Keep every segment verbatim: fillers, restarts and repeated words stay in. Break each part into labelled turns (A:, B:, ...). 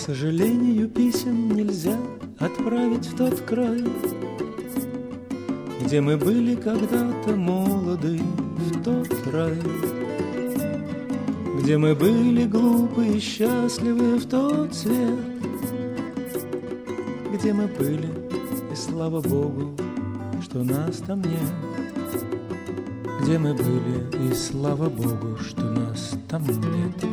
A: сожалению, писем нельзя отправить в тот край, где мы были когда-то молоды, в тот рай, где мы были глупы и счастливы, в тот свет, где мы были, и слава Богу, что нас там нет. Где мы были, и слава Богу, что нас там нет.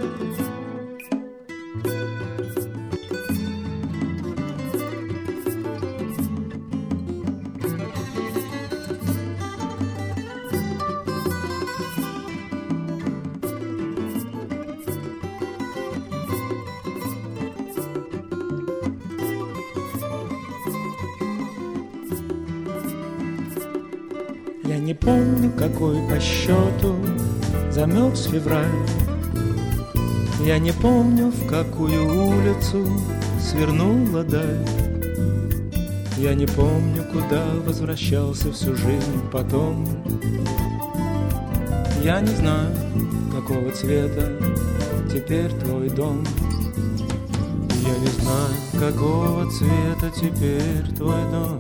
A: Я не помню, какой по счету замерз февраль. Я не помню, в какую улицу свернула даль. Я не помню, куда возвращался всю жизнь потом. Я не знаю, какого цвета теперь твой дом. Я не знаю, какого цвета теперь твой дом.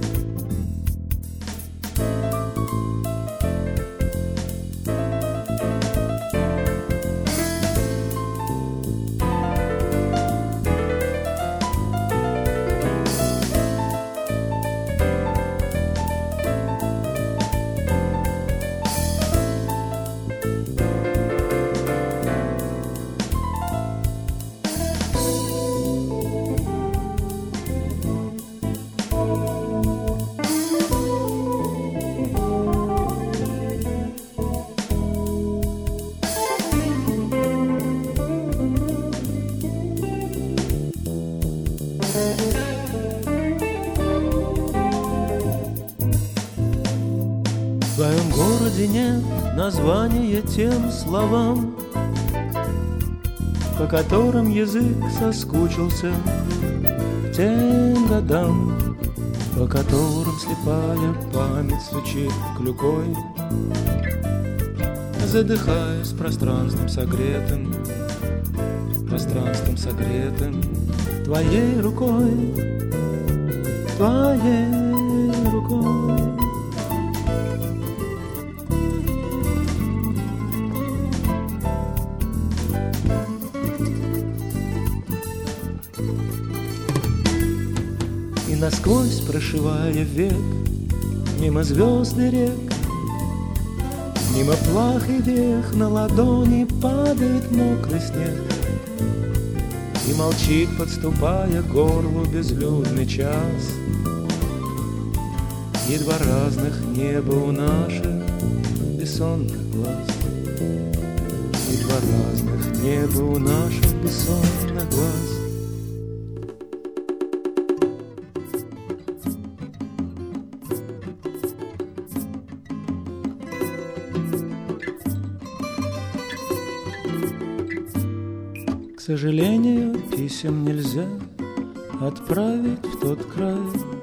A: В твоем городе нет названия тем словам, по которым язык соскучился тем годам, по которым слепая память стучит клюкой, задыхаясь пространством согретым, пространством согретым твоей рукой, твоей рукой. И насквозь прошивая век, мимо звезд и рек, мимо плах и вех, на ладони падает мокрый снег. И молчит, подступая к горлу, безлюдный час. И два разных неба у наших бессонных глаз. И два разных неба у наших бессонных глаз. К сожалению, писем нельзя отправить в тот край,